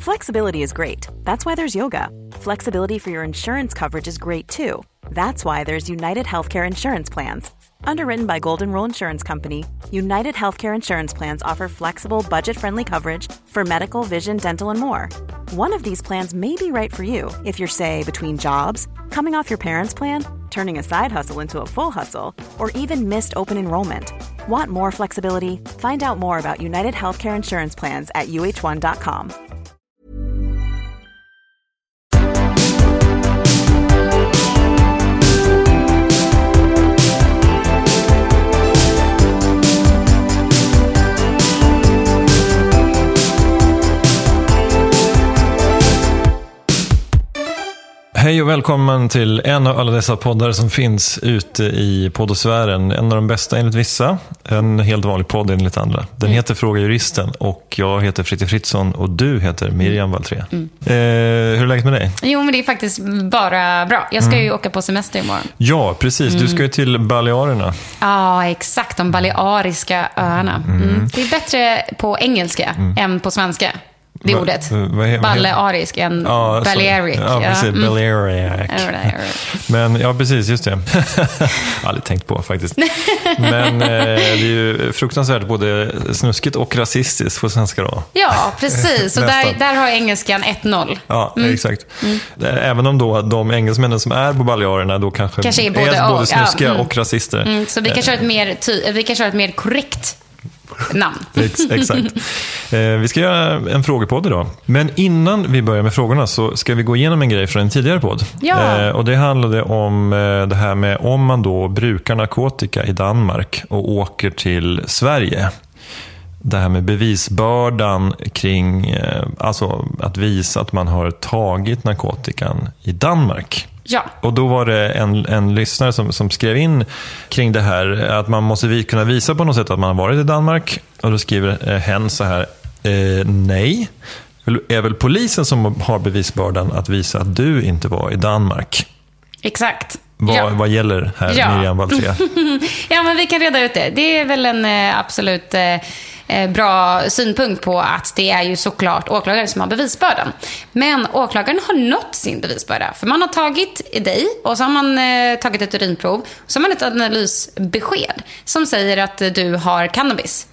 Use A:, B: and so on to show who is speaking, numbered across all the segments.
A: Flexibility is great. That's why there's yoga. Flexibility for your insurance coverage is great too. That's why there's United Healthcare Insurance Plans. Underwritten by Golden Rule Insurance Company, United Healthcare Insurance Plans offer flexible, budget-friendly coverage for medical, vision, dental, and more. One of these plans may be right for you if you're, say, between jobs, coming off your parents' plan, turning a side hustle into a full hustle, or even missed open enrollment. Want more flexibility? Find out more about United Healthcare Insurance Plans at uh1.com.
B: Hej och välkommen till en av alla dessa poddar som finns ute i poddosfären. En av de bästa enligt vissa, en helt vanlig podd enligt andra. Den heter Fråga Juristen och jag heter Fritte Fritzson och du heter Miriam Valtré. Hur är läget med dig?
C: Jo, men det är faktiskt bara bra. Jag ska ju åka på semester imorgon.
B: Ja, precis. Du ska ju till Balearerna.
C: Ja, exakt. De baleariska öarna. Det är bättre på engelska än på svenska. Det är ordet. Balearisk än Balearic.
B: Ja, precis. Balearic. Men ja, precis, just det. Jag har aldrig tänkt på faktiskt. Men det är ju fruktansvärt både snuskigt och rasistiskt på svenska då.
C: Ja, precis. Och där har engelskan 1-0.
B: Ja, exakt. Även om då de engelsmännen som är på Balearerna då kanske är både snuskiga och rasister.
C: Så vi kan köra ett mer korrekt namn.
B: Exakt. Vi ska göra en frågepodd idag. Men innan vi börjar med frågorna så ska vi gå igenom en grej från en tidigare podd.
C: Ja.
B: Och det handlade om det här med om man då brukar narkotika i Danmark och åker till Sverige. Det här med bevisbördan kring alltså att visa att man har tagit narkotikan i Danmark.
C: Ja.
B: Och då var det en lyssnare som skrev in kring det här att man måste kunna visa på något sätt att man har varit i Danmark. Och då skriver hen så här, nej. Är väl polisen som har bevisbördan att visa att du inte var i Danmark?
C: Exakt.
B: Vad gäller här, Miriam Valtré?
C: Ja, men vi kan reda ut det. Det är väl en absolut bra synpunkt på att det är ju såklart åklagare som har bevisbördan. Men åklagaren har nått sin bevisbörda. För man har tagit dig och så har man tagit ett urinprov. Så har man ett analysbesked som säger att du har cannabis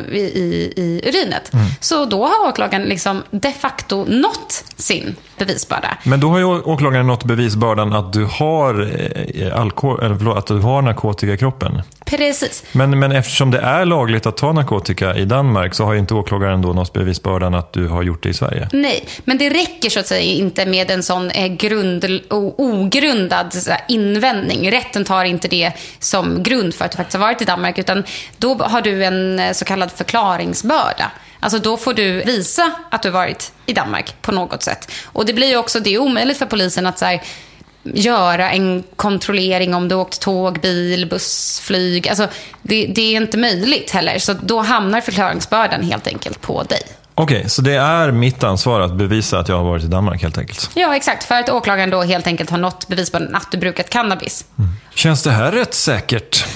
C: i urinet. Så då har åklagaren liksom de facto nått sin bevisbörda.
B: Men då har ju åklagaren nått bevisbördan att du har att du har narkotika i kroppen.
C: Precis.
B: Men eftersom det är lagligt att ta narkotika i Danmark så har ju inte åklagaren då nått bevisbördan att du har gjort det i Sverige.
C: Nej, men det räcker så att säga inte med en sån ogrundad invändning. Rätten tar inte det som grund för att du faktiskt har varit i Danmark, utan då har du en så kallad förklaringsbörda. Alltså då får du visa att du varit i Danmark på något sätt. Och det blir ju också, det är omöjligt för polisen att så här, göra en kontrollering om du åkt tåg, bil, buss, flyg. Alltså det är inte möjligt heller. Så då hamnar förklaringsbördan helt enkelt på dig.
B: Okej, så det är mitt ansvar att bevisa att jag har varit i Danmark helt enkelt?
C: Ja, exakt. För att åklagaren då helt enkelt har nått bevisbördan att du brukat cannabis.
B: Känns det här rätt säkert?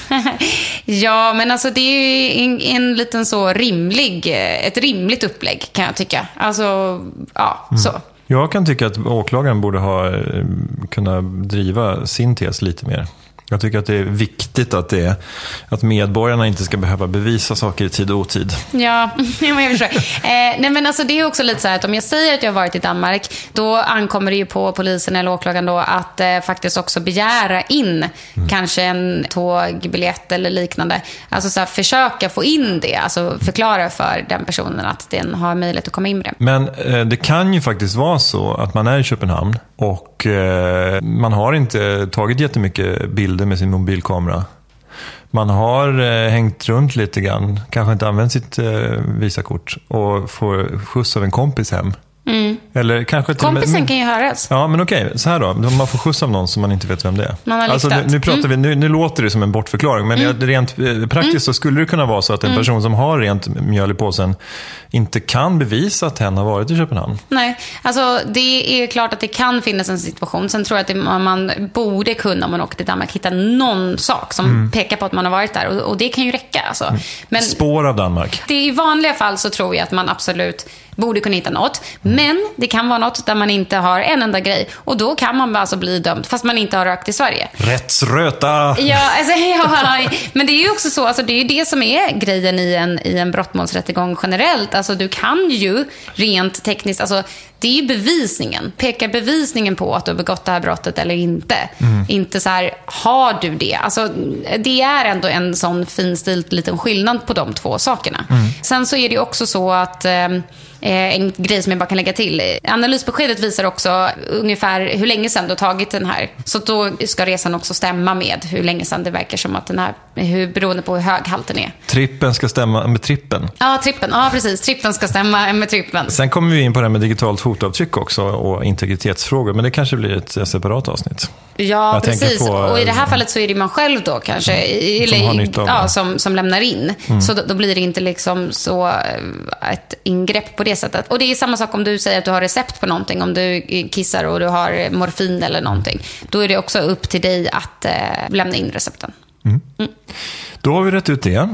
C: Ja, men alltså det är ju en liten så ett rimligt upplägg kan jag tycka. Alltså, ja, så.
B: Jag kan tycka att åklagaren borde ha kunnat driva sin tes lite mer. Jag tycker att det är viktigt att medborgarna inte ska behöva bevisa saker i tid och otid.
C: Ja, jag förstår. Nej, men alltså det är också lite så här att om jag säger att jag har varit i Danmark, då ankommer det ju på polisen eller åklagaren då att faktiskt också begära in kanske en tågbiljett eller liknande. Alltså så här, försöka få in det, alltså förklara för den personen att den har möjlighet att komma in med det.
B: Men det kan ju faktiskt vara så att man är i Köpenhamn och man har inte tagit jättemycket bilder med sin mobilkamera. Man har hängt runt lite grann, kanske inte använt sitt visakort och får skjuts av en kompis hem. Eller kanske
C: Kompisen kan ju höras.
B: Ja, men okej. Så här då. Man får skjuts av någon som man inte vet vem det är.
C: Man har
B: alltså, nu pratar vi, nu låter det som en bortförklaring. Men rent praktiskt så skulle det kunna vara så att en person som har rent mjöl i påsen inte kan bevisa att hen har varit i Köpenhamn.
C: Nej, alltså det är klart att det kan finnas en situation. Sen tror jag att man borde kunna, om man åker till Danmark, hitta någon sak som pekar på att man har varit där. Och det kan ju räcka. Alltså. Men
B: spår av Danmark.
C: det i vanliga fall så tror jag att man absolut borde kunna hitta något. Men det kan vara något där man inte har en enda grej. Och då kan man alltså bli dömd fast man inte har rökt i Sverige.
B: Rättsröta!
C: Ja, men det är ju också så, alltså det är ju det som är grejen i en brottmålsrättegång generellt. Alltså du kan ju rent tekniskt, alltså det är ju bevisningen. Pekar bevisningen på att du har begått det här brottet eller inte? Inte så här, har du det? Alltså det är ändå en sån finstilt liten skillnad på de två sakerna. Sen så är det ju också så att en grej som jag bara kan lägga till. Analysbeskedet visar också ungefär hur länge sedan du har tagit den här. Så då ska resan också stämma med hur länge sedan det verkar som att den här, beroende på hur hög halten är.
B: Trippen ska stämma med trippen.
C: Ja, trippen. Ja, precis. Trippen ska stämma med trippen.
B: Sen kommer vi in på det här med digitalt fotavtryck också och integritetsfrågor. Men det kanske blir ett separat avsnitt.
C: Ja,
B: jag
C: precis. Och i det här fallet så är det man själv då kanske.
B: Som har nytta av det.
C: Som lämnar in. Så då blir det inte liksom så ett ingrepp på det sättet. Och det är samma sak om du säger att du har recept på någonting. Om du kissar och du har morfin eller någonting. Då är det också upp till dig att lämna in recepten.
B: Då har vi rätt ut det.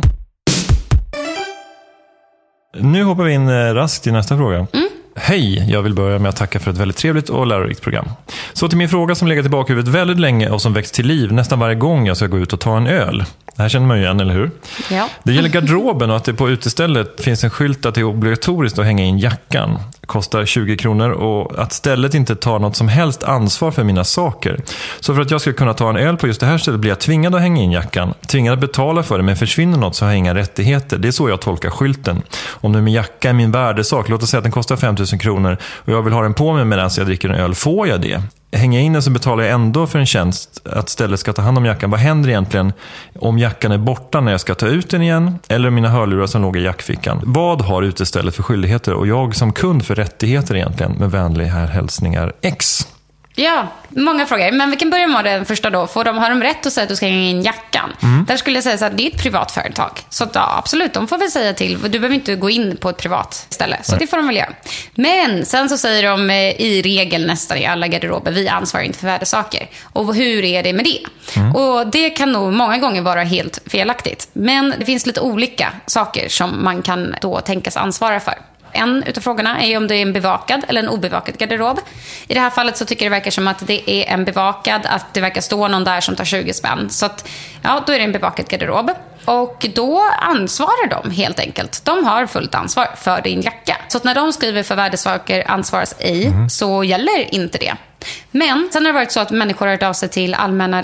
B: Nu hoppar vi in raskt i nästa fråga. Hej, jag vill börja med att tacka för ett väldigt trevligt och lärorikt program. Så till min fråga som legat i bakhuvudet väldigt länge och som växt till liv nästan varje gång jag ska gå ut och ta en öl. Det här känner man ju igen, eller hur?
C: Ja.
B: Det gäller garderoben och att det på utestället finns en skylt att det är obligatoriskt att hänga in jackan. Kostar 20 kronor och att stället inte tar något som helst ansvar för mina saker. Så för att jag ska kunna ta en öl på just det här stället blir jag tvingad att hänga in jackan. Tvingad att betala för det, men försvinner något så har jag inga rättigheter. Det är så jag tolkar skylten. Om nu min jacka är min värdesak, låt oss säga att den kostar 5 000 kronor och jag vill ha den på mig medan jag dricker en öl, får jag det? Hänger in den så betalar jag ändå för en tjänst att stället ska ta hand om jackan. Vad händer egentligen om jackan är borta när jag ska ta ut den igen? Eller mina hörlurar som låg i jackfickan? Vad har utestället för skyldigheter? Och jag som kund för rättigheter egentligen? Med vänlig här hälsningar X.
C: Ja, många frågor. Men vi kan börja med den första då. Har de rätt att säga att du ska hänga in jackan? Där skulle jag säga så att det är ett privat företag. Så ja, absolut, de får väl säga till. Du behöver inte gå in på ett privat ställe. Så det får de väl göra. Men sen så säger de i regel nästan i alla garderober, vi ansvarar inte för värdesaker. Och hur är det med det? Och det kan nog många gånger vara helt felaktigt. Men det finns lite olika saker som man kan då tänkas ansvara för. En utav frågorna är om det är en bevakad eller en obevakad garderob. I det här fallet så tycker jag det verkar som att det är en bevakad, att det verkar stå någon där som tar 20 spänn. Så att, ja, då är det en bevakad garderob. Och då ansvarar de helt enkelt. De har fullt ansvar för din jacka. Så att när de skriver för värdesaker ansvaras ej, så gäller inte det. Men sen har det varit så att människor har hört av sig till allmänna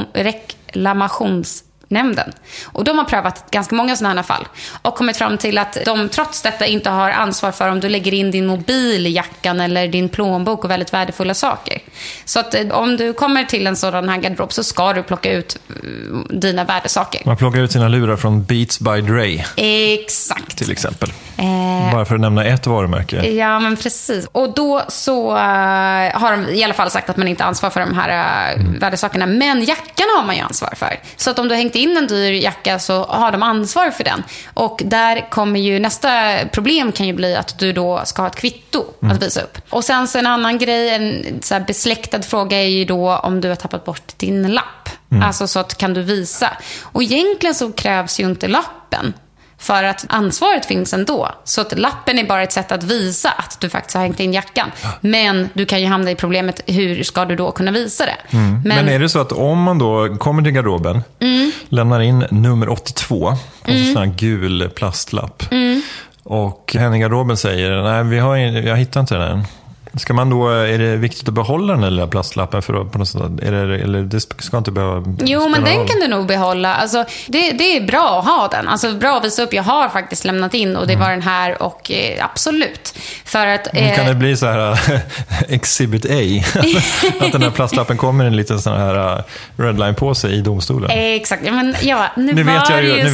C: reklamationsnämnden. Och de har prövat ganska många sådana här fall och kommit fram till att de trots detta inte har ansvar för om du lägger in din mobil i jackan eller din plånbok och väldigt värdefulla saker. Så att om du kommer till en sådan här garderob så ska du plocka ut dina värdesaker. Man
B: plockar ut sina lurar från Beats by Dre.
C: Exakt.
B: Till exempel. Bara för att nämna ett varumärke.
C: Ja, men precis. Och då så har de i alla fall sagt att man inte har ansvar för de här värdesakerna. Men jackan har man ju ansvar för. Så att om du hängt in en dyr jacka så har de ansvar för den. Och där kommer ju nästa problem kan ju bli att du då ska ha ett kvitto att visa upp. Och sen så en annan grej, en så här besläktad fråga är ju då om du har tappat bort din lapp. Alltså så att kan du visa. Och egentligen så krävs ju inte lappen. För att ansvaret finns ändå. Så att lappen är bara ett sätt att visa att du faktiskt har hängt in jackan. Men du kan ju hamna i problemet, hur ska du då kunna visa det?
B: Men är det så att om man då kommer till garderoben, lämnar in nummer 82 på en sån här gul plastlapp. Och hen i garderoben säger, nej jag hittar inte den. Ska man då, är det viktigt att behålla den eller plastlappen för att på något sätt, eller det ska inte behöva.
C: Jo, men den kan du nog behålla. Alltså, det är bra att ha den. Alltså bra att visa upp. Jag har faktiskt lämnat in och det var den här och absolut. För att
B: kan det bli så här Exhibit A att den här plastlappen kommer i en liten sån här redline-påse i domstolen.
C: Exakt. Men ja, nu
B: vet jag ju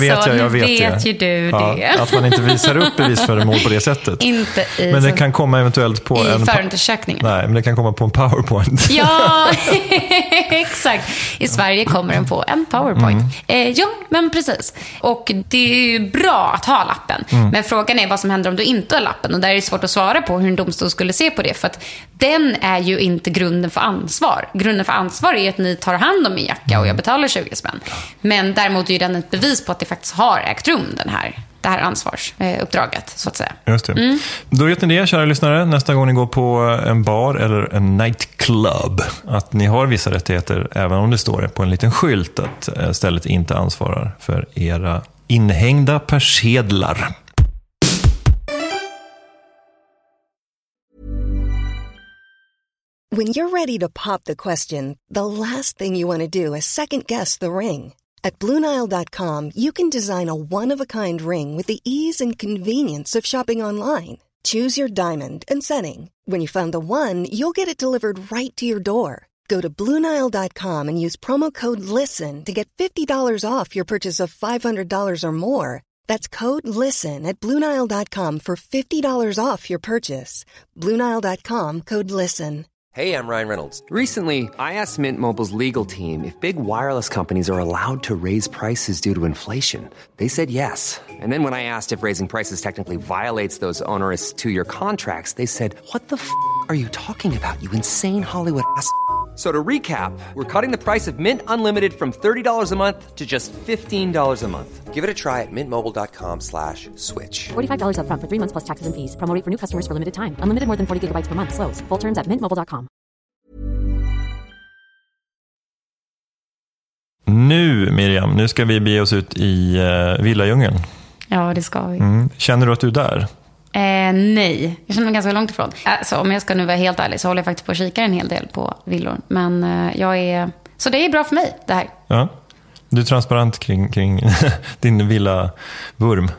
C: det.
B: Att man inte visar upp bevisföremål på det sättet.
C: Inte i
B: men det kan komma eventuellt på
C: undersökningen.
B: Nej, men det kan komma på en PowerPoint.
C: Ja, exakt. I Sverige kommer den på en PowerPoint. Ja, men precis. Och det är ju bra att ha lappen. Men frågan är vad som händer om du inte har lappen. Och där är det svårt att svara på hur en domstol skulle se på det. För att den är ju inte grunden för ansvar. Grunden för ansvar är att ni tar hand om min jacka och jag betalar 20 spänn. Men däremot är ju den ett bevis på att det faktiskt har ägt rum det här ansvarsuppdraget, så att säga.
B: Just det. Då vet ni det, kära lyssnare, nästa gång ni går på en bar eller en nightclub, att ni har vissa rättigheter, även om det står på en liten skylt att stället inte ansvarar för era inhängda persedlar.
D: When you're ready to pop the question, the last thing you want to do is second-guess the ring. At BlueNile.com, you can design a one-of-a-kind ring with the ease and convenience of shopping online. Choose your diamond and setting. When you find the one, you'll get it delivered right to your door. Go to BlueNile.com and use promo code LISTEN to get $50 off your purchase of $500 or more. That's code LISTEN at BlueNile.com for $50 off your purchase. BlueNile.com, code LISTEN.
E: Hey, I'm Ryan Reynolds. Recently, I asked Mint Mobile's legal team if big wireless companies are allowed to raise prices due to inflation. They said yes. And then when I asked if raising prices technically violates those onerous two-year contracts, they said, "What the f*** are you talking about, you insane Hollywood ass?" So to recap, we're cutting the price of Mint Unlimited from $30 a month to just $15 a month. Give it a try at mintmobile.com/switch.
F: $45 up front for 3 months plus taxes and fees. Promo rate for new customers for limited time. Unlimited more than 40 gigabytes per month. Slows full terms at mintmobile.com.
B: Nu, Miriam, nu ska vi bege oss ut i villadjungeln.
C: Ja, det ska vi.
B: Känner du att du är där?
C: Nej, jag känner mig ganska långt ifrån. Alltså, om jag ska nu vara helt ärlig så håller jag faktiskt på att kika en hel del på villor. Men så det är bra för mig, det här.
B: Ja, du är transparent kring din villavurm.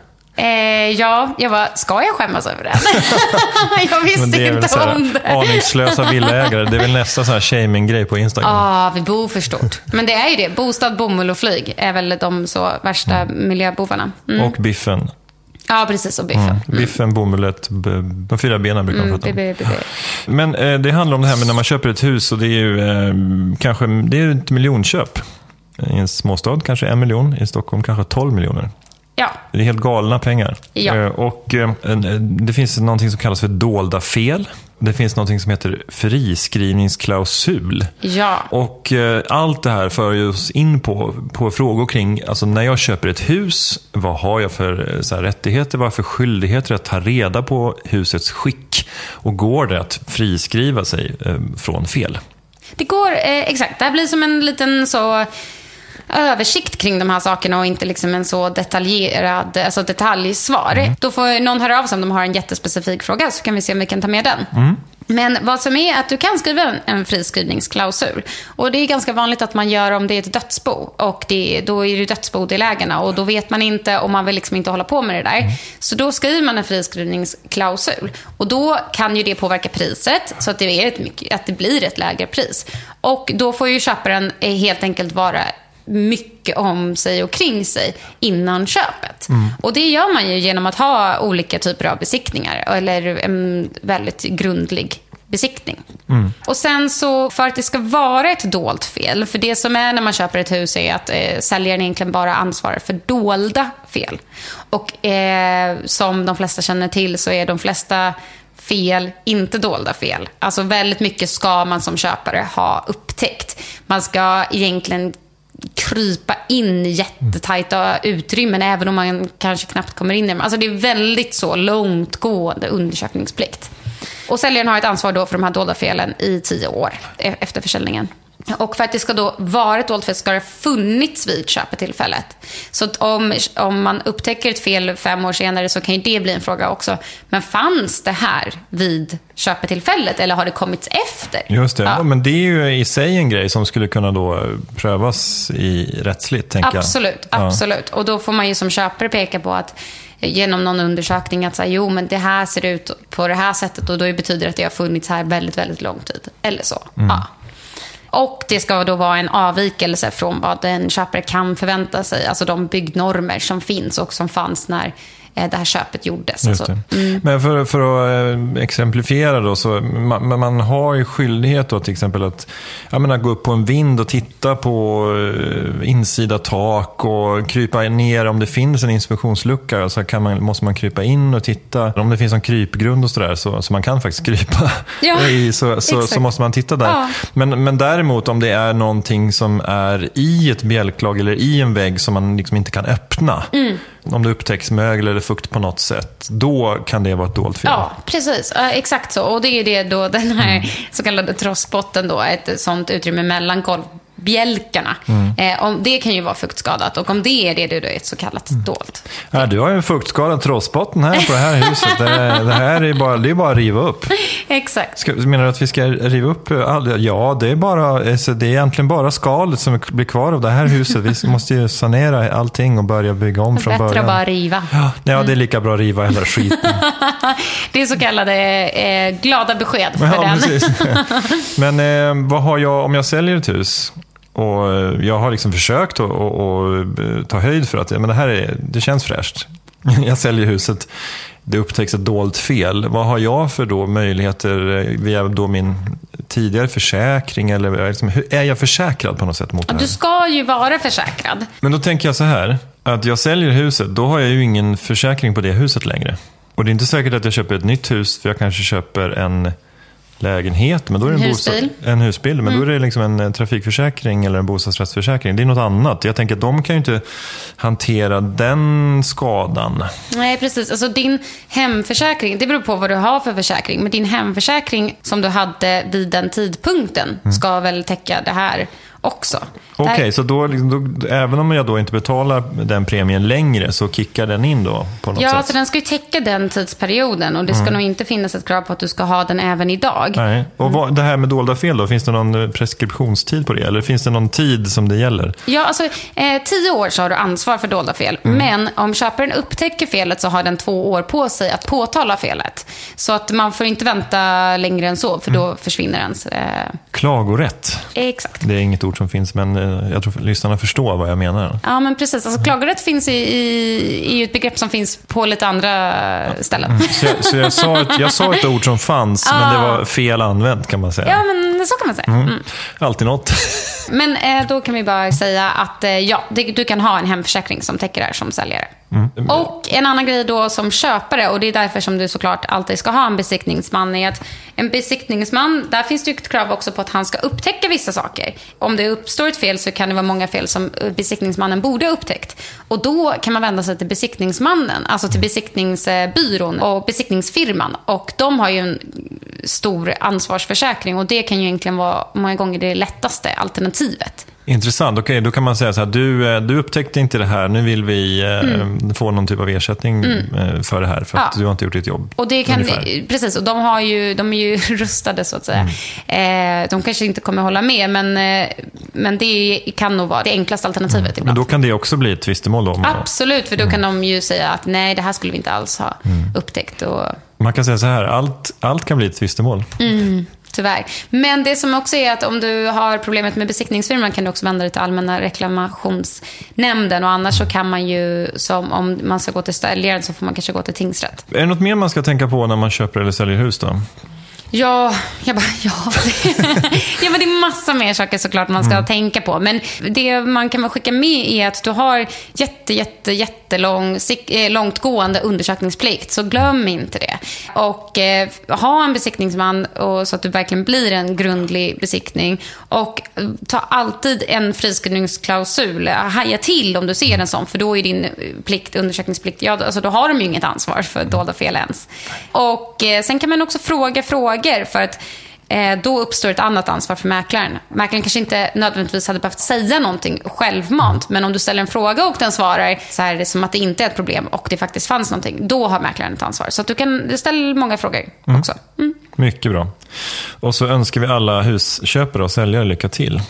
C: Ja, jag bara, ska jag skämmas över det? Jag visste inte om det.
B: Aningslösa villaägare, det är väl nästa sån här shaming-grej på Instagram.
C: Ja, vi bor för stort. Men det är ju det, bostad, bomull och flyg är väl de så värsta miljöbovarna.
B: Och biffen.
C: Ja, precis, och biffen.
B: Biffen, bomullet, de 4 benen brukar man prata om. Men det handlar om det här med när man köper ett hus, och det är ju kanske det är ett miljonköp. I en småstad kanske 1 miljon, i Stockholm kanske 12 miljoner.
C: Ja.
B: Det är helt galna pengar.
C: Ja.
B: Och det finns någonting som kallas för dolda fel. Det finns någonting som heter friskrivningsklausul.
C: Ja.
B: Och allt det här för oss in på frågor kring, alltså när jag köper ett hus, vad har jag för så här, rättigheter, vad har jag för skyldigheter att ta reda på husets skick, och går det att friskriva sig från fel? Det
C: går, exakt. Det här blir som en liten så översikt kring de här sakerna och inte liksom en så detaljerad, alltså detaljsvar. Då får någon höra av sig om de har en jättespecifik fråga, så kan vi se om vi kan ta med den. Men vad som är att du kan skriva en friskrivningsklausul. Och det är ganska vanligt att man gör om det är ett dödsbo. Och då är det dödsbodelägarna. Och då vet man inte, om man vill liksom inte hålla på med det där. Så då skriver man en friskrivningsklausul. Och då kan ju det påverka priset, så att det blir ett lägre pris. Och då får ju köparen helt enkelt vara mycket om sig och kring sig innan köpet. Och det gör man ju genom att ha olika typer av besiktningar, eller en väldigt grundlig besiktning. Och sen så, för att det ska vara ett dolt fel, för det som är när man köper ett hus är att säljaren egentligen bara ansvarar för dolda fel. Och som de flesta känner till så är de flesta fel inte dolda fel. Alltså väldigt mycket ska man som köpare ha upptäckt. Man ska egentligen krypa in i jättetajta utrymmen, även om man kanske knappt kommer in i dem. Alltså det är väldigt så långtgående undersökningsplikt. Och säljaren har ett ansvar då för de här dolda felen i 10 år efter försäljningen. Och för att det ska då vara ett dolt fel ska det ha funnits vid köpetillfället. Så att om man upptäcker ett fel 5 år senare, så kan ju det bli en fråga också. Men fanns det här vid köpetillfället, eller har det kommit efter? Just det,
B: ja. Men det är ju i sig en grej som skulle kunna då prövas i rättsligt, tänker
C: absolut, jag. Absolut. Och då får man ju som köpare peka på att genom någon undersökning att säga, jo men det här ser ut på det här sättet, och då betyder det att det har funnits här väldigt, väldigt lång tid. Eller så, ja. Och det ska då vara en avvikelse från vad en köpare kan förvänta sig. Alltså de byggnormer som finns och som fanns när det här köpet gjordes.
B: Just det. Men för att exemplifiera då, så man har ju skyldighet då till exempel att gå upp på en vind och titta på insida tak och krypa ner om det finns en inspektionslucka, så måste man krypa in och titta om det finns en krypgrund och sådär, så man kan faktiskt krypa i, så måste man titta där. Ja. Men däremot om det är någonting som är i ett bjälklag eller i en vägg som man liksom inte kan öppna, om det upptäcks mögel eller fukt på något sätt, då kan det vara ett dolt fel.
C: Ja, precis. Exakt så. Och det är det då, den här så kallade trossbotten då, ett sånt utrymme mellan golvbjälkarna. Om det kan ju vara fuktskadat, och om det är det, då är det ett så kallat dolt.
B: Ja, du har ju en fuktskadad trossbotten här på det här huset. Det här är bara att riva upp.
C: Exakt.
B: Menar du att vi ska riva upp? Ja, det är egentligen bara skalet som blir kvar av det här huset. Vi måste ju sanera allting och börja bygga om från början.
C: Bättre att bara riva.
B: Ja, det är lika bra att riva hela skiten.
C: Det är så kallade glada besked för den.
B: Precis. Men vad har jag om jag säljer ett hus? Och jag har liksom försökt att ta höjd för att det känns fräscht. Jag säljer huset. Det upptäcks ett dolt fel. Vad har jag för då möjligheter via då min tidigare försäkring? Eller liksom, är jag försäkrad på något sätt mot det här?
C: Du ska ju vara försäkrad.
B: Men då tänker jag så här, att jag säljer huset, då har jag ju ingen försäkring på det huset längre. Och det är inte säkert att jag köper ett nytt hus, för jag kanske köper en lägenhet, men då är det en husbil, men då är det liksom en trafikförsäkring eller en bostadsrättsförsäkring. Det är något annat. Jag tänker att de kan ju inte hantera den skadan. Nej,
C: precis. Alltså din hemförsäkring, det beror på vad du har för försäkring, men din hemförsäkring som du hade vid den tidpunkten ska väl täcka det här också.
B: Okej, så då, även om jag då inte betalar den premien längre, så kickar den in då på något sätt?
C: Ja, så den ska ju täcka den tidsperioden, och det ska nog inte finnas ett krav på att du ska ha den även idag.
B: Nej. Och det här med dolda fel då, finns det någon preskriptionstid på det? Eller finns det någon tid som det gäller?
C: Ja, alltså 10 år så har du ansvar för dolda fel. Men om köparen upptäcker felet så har den 2 år på sig att påtala felet. Så att man får inte vänta längre än så, för då försvinner ens...
B: Klagorätt.
C: Exakt.
B: Det är inget ord som finns, men jag tror lyssnarna förstår vad jag menar.
C: Ja, men precis. Alltså, klagorätt finns i ett begrepp som finns på lite andra ställen.
B: Så jag sa ett ord som fanns, men det var fel använt, kan man säga.
C: Ja, men så kan man säga.
B: Alltid något.
C: Men då kan vi bara säga att du kan ha en hemförsäkring som täcker det här som säljare. Och en annan grej då som köpare, och det är därför som du såklart alltid ska ha en besiktningsman, är att en besiktningsman, där finns det ett krav också på att han ska upptäcka vissa saker. Om det uppstår ett fel så kan det vara många fel som besiktningsmannen borde ha upptäckt. Och då kan man vända sig till besiktningsmannen, alltså till besiktningsbyrån och besiktningsfirman. Och de har ju en stor ansvarsförsäkring, och det kan ju egentligen vara många gånger det lättaste alternativet.
B: Intressant. Okej, då kan man säga så här, du upptäckte inte det här, nu vill vi få någon typ av ersättning för det här, för att du har inte gjort ditt jobb.
C: Och det kan, precis, och de är ju rustade så att säga. De kanske inte kommer hålla med, men det kan nog vara det enklaste alternativet ibland.
B: Men då kan det också bli ett tvistemål då?
C: Absolut, för då kan de ju säga att nej, det här skulle vi inte alls ha upptäckt. Och...
B: Man kan säga så här, allt kan bli ett tvistemål.
C: Tyvärr. Men det som också är att om du har problemet med besiktningsfirman kan du också vända dig till Allmänna reklamationsnämnden, och annars så kan man ju, som om man ska gå till säljaren, så får man kanske gå till tingsrätt.
B: Är det något mer man ska tänka på när man köper eller säljer hus då?
C: Ja, men det är massa mer saker såklart man ska tänka på. Men det man kan skicka med är att du har långtgående undersökningsplikt. Så glöm inte det. Och ha en besiktningsman, och så att du verkligen blir en grundlig besiktning. Och ta alltid en friskrivningsklausul. Haja till om du ser en sån, för då är din undersökningsplikt, alltså då har de ju inget ansvar för dolda fel ens. Och sen kan man också fråga för att då uppstår ett annat ansvar för mäklaren. Mäklaren kanske inte nödvändigtvis hade behövt säga någonting självmant, men om du ställer en fråga och den svarar så här, som att det inte är ett problem och det faktiskt fanns någonting, då har mäklaren ett ansvar. Så att du kan ställa många frågor också.
B: Mycket bra. Och så önskar vi alla husköpare och säljare lycka till.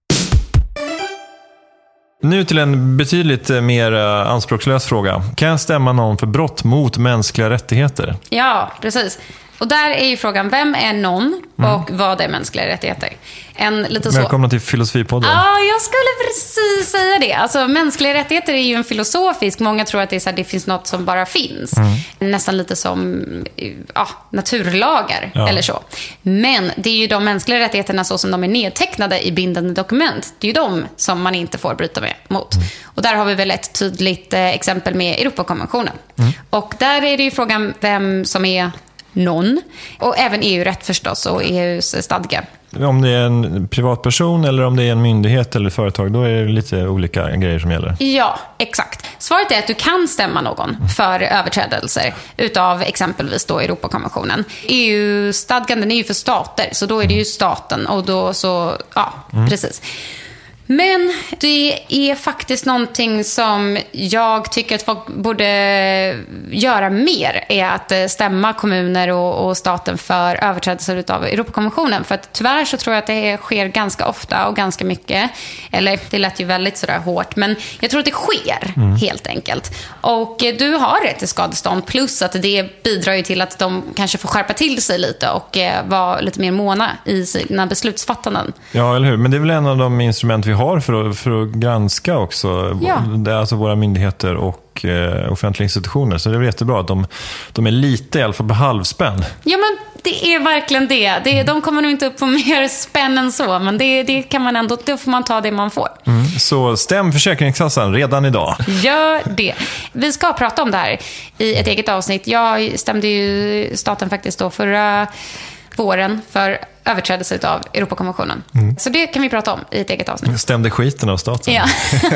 B: Nu till en betydligt mer anspråkslös fråga. Kan jag stämma någon för brott mot mänskliga rättigheter?
C: Ja, precis. Och där är ju frågan, vem är någon och vad är mänskliga rättigheter?
B: Välkomna till Filosofipodden.
C: Ja, jag skulle precis säga det. Alltså, mänskliga rättigheter är ju en filosofisk. Många tror att det är så här, det finns något som bara finns. Nästan lite som naturlagar eller så. Men det är ju de mänskliga rättigheterna så som de är nedtecknade i bindande dokument. Det är ju de som man inte får bryta mot. Och där har vi väl ett tydligt exempel med Europakonventionen. Och där är det ju frågan vem som är någon. Och även EU-rätt förstås och EUs stadga.
B: Om det är en privatperson eller om det är en myndighet eller företag, då är det lite olika grejer som gäller.
C: Ja, exakt. Svaret är att du kan stämma någon för överträdelser utav exempelvis då Europakonventionen. EU-stadgan, den är ju för stater, så då är det ju staten och då så, precis. Men det är faktiskt någonting som jag tycker att folk borde göra mer, är att stämma kommuner och staten för överträdelser av Europakonventionen. För att tyvärr så tror jag att det sker ganska ofta och ganska mycket. Eller det lät ju väldigt sådär hårt, men jag tror att det sker helt enkelt. Och du har rätt till skadestånd, plus att det bidrar ju till att de kanske får skärpa till sig lite och vara lite mer måna i sina beslutsfattanden.
B: Ja, eller hur? Men det är väl en av de instrument vi har för att granska också.
C: Ja.
B: Det är alltså våra myndigheter och offentliga institutioner. Så det är jättebra att de är lite i alla fall på halvspänn.
C: Ja, men det är verkligen det. De kommer nog inte upp på mer spänn än så, men det kan man ändå, då får man ta det man får.
B: Så stäm Försäkringskassan redan idag.
C: Gör det. Vi ska prata om det här i ett eget avsnitt. Jag stämde ju staten faktiskt då förra våren för överträdelse av Europakonventionen. Så det kan vi prata om i ett eget avsnitt.
B: Stämde skiten av staten.
C: Ja.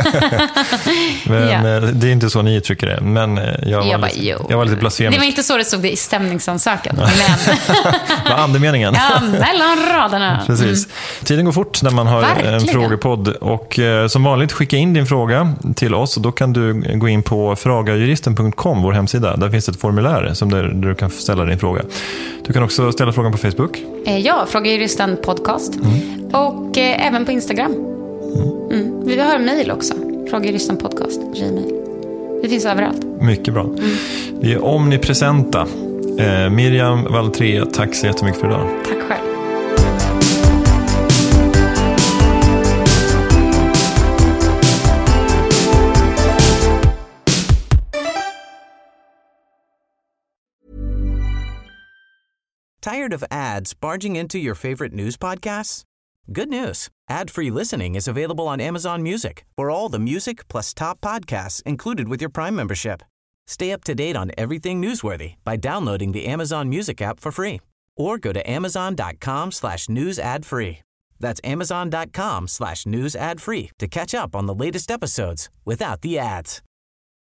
B: men det är inte så ni tycker det. Men jag var lite blasfemisk.
C: Det var inte så det stod i stämningsansökan. Men
B: vad andemeningen?
C: Ja, mellan raderna.
B: Precis. Tiden går fort när man har en frågepodd. Och som vanligt, skicka in din fråga till oss. Och då kan du gå in på fragajuristen.com, vår hemsida. Där finns ett formulär där du kan ställa din fråga. Du kan också ställa frågan på Facebook.
C: Ja, Fråga Juristen podcast. Och även på Instagram. Vi har mejl också. Fråga Juristen podcast, Gmail. Det finns överallt.
B: Mycket bra. Vi är omnipresenta. Miriam Valtré, tack så jättemycket för idag.
C: Tack själv.
G: Tired of ads barging into your favorite news podcasts? Good news. Ad-free listening is available on Amazon Music for all the music plus top podcasts included with your Prime membership. Stay up to date on everything newsworthy by downloading the Amazon Music app for free or go to amazon.com/news ad free. That's amazon.com/news ad free to catch up on the latest episodes without the ads.